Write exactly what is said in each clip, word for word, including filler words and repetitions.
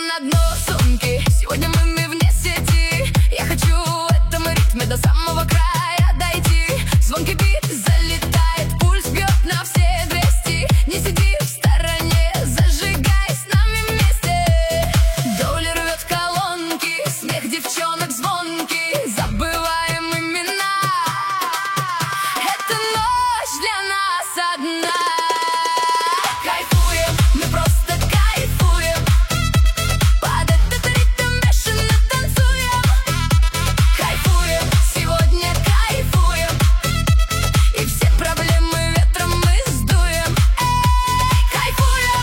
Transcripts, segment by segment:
Телефон на дно сумки, сегодня мы, мы вне сети. Я хочу в этом ритме до самого края дойти. Звонкий бит залетает, пульс бьет на все двести. Не сиди в стороне, зажигай с нами вместе. Доля рвет колонки, смех девчонок звонкий. Забываем имена, эта ночь для нас одна. Кайфуем, мы просто кайфуем. Под этот ритм бешено танцуем. Кайфуем, сегодня кайфуем. И все проблемы ветром мы сдуем. Эй, кайфуем,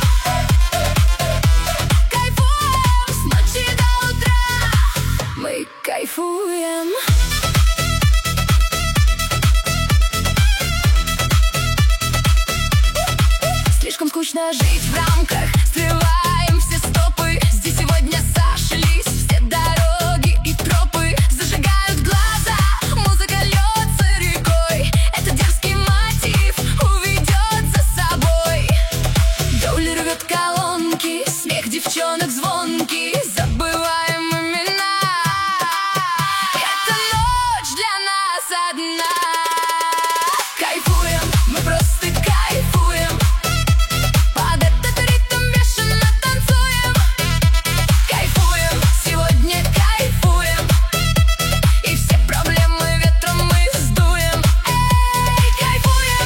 кайфуем. С ночи до утра мы кайфуем. Слишком скучно жить в рамках, срываем все стопы. Здесь сегодня сошлись все дороги и тропы. Зажигают глаза, музыка льется рекой. Это дерзкий мотив уведет за собой. Доля рвет колонки, смех девчонок звонкий. Забываем имена, эта ночь для нас одна. Кайфуем, мы просто кайфуем. Под этот ритм бешено танцуем. Кайфуем, сегодня кайфуем. И все проблемы ветром мы сдуем. Эй, кайфуем,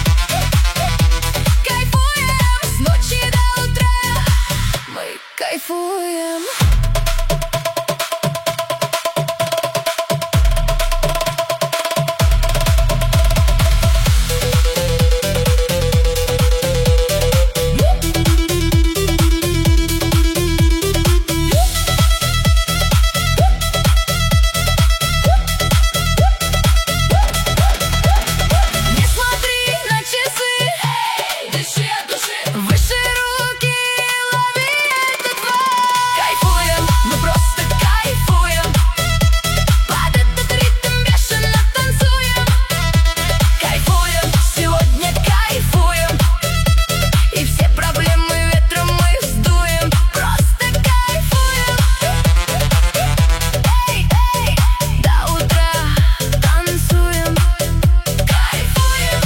кайфуем. С ночи до утра мы кайфуем. Не смотри на часы, дыши от души. Выше руки, лови этот вайб. Кайфуем, мы просто кайфуем. Под этот ритм бешено танцуем. Кайфуем, сегодня кайфуем. И все проблемы ветром мы сдуем. Просто кайфуем. Эй, эй, до утра танцуем. Кайфуем.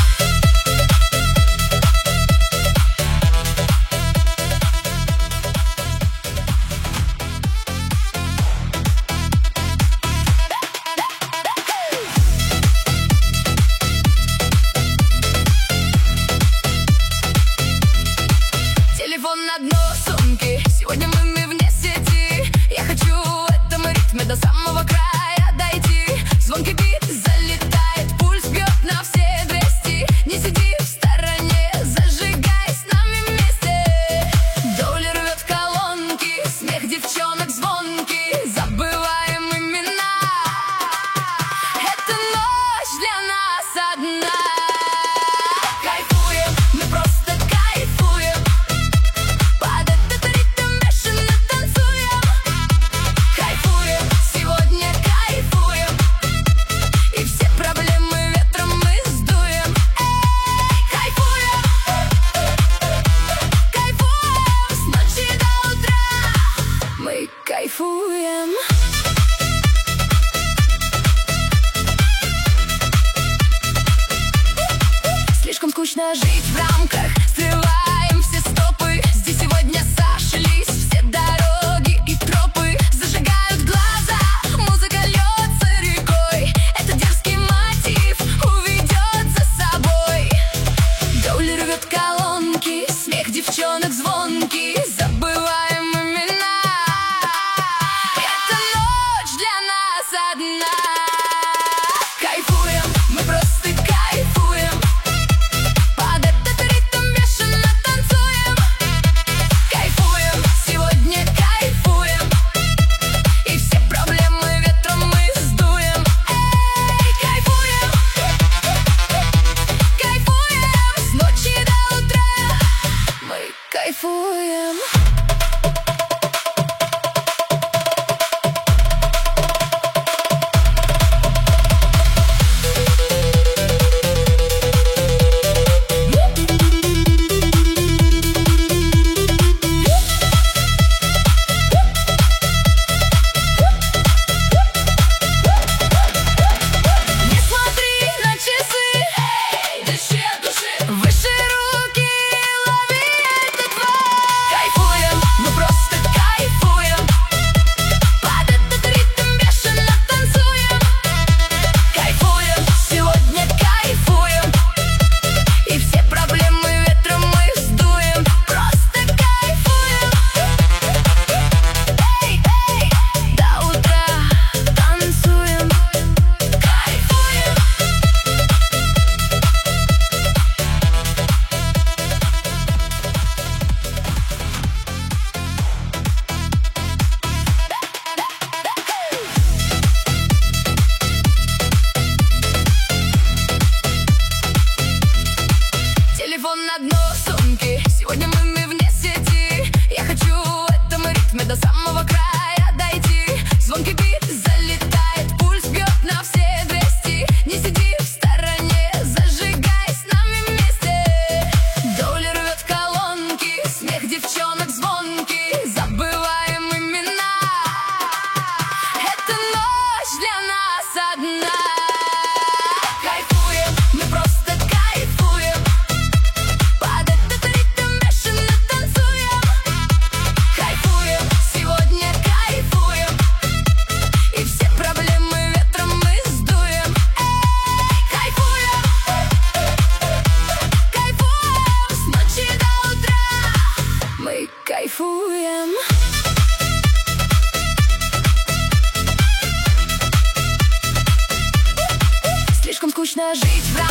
Телефон на дно сумки, сегодня мы, мы вне сети. Я хочу в этом ритме до самого края дойти. Звонкий бит залетает, пульс бьет на все двести. Не сиди в стороне, зажигай с нами вместе. Доля рвет колонки, смех девчонок звонкий. Забываем имена, эта ночь для нас одна. Кайфуем, мы просто кайфуем. Под этот ритм бешено танцуем. Кайфуем, сегодня кайфуем. И все проблемы ветром мы сдуем. Эй, кайфуем, кайфуем. С ночи до утра мы кайфуем. Слишком скучно жить в рамках, срываем все стопы. Здесь сегодня сошлись все дороги и тропы. Зажигают глаза, музыка льется рекой. Это дерзкий мотив уведет за собой. Доля рвет колонки, смех девчонок звонкий. Забываем имена, эта ритме до самого края дойти. Звонкий бит залетает, пульс бьет на все двести. Не сиди в стороне, зажигай с нами вместе. Доля рвет колонки, смех девчонок звонкий. Забываем имена, эта ночь для нас одна. Кайфуем, мы просто кайфуем. Под этот ритм бешено танцуем. Кайфуем, сегодня кайфуем. И все проблемы ветром мы сдуем. Эй, кайфуем, кайфуем с ночи до утра. Мы кайфуем. Слишком скучно жить в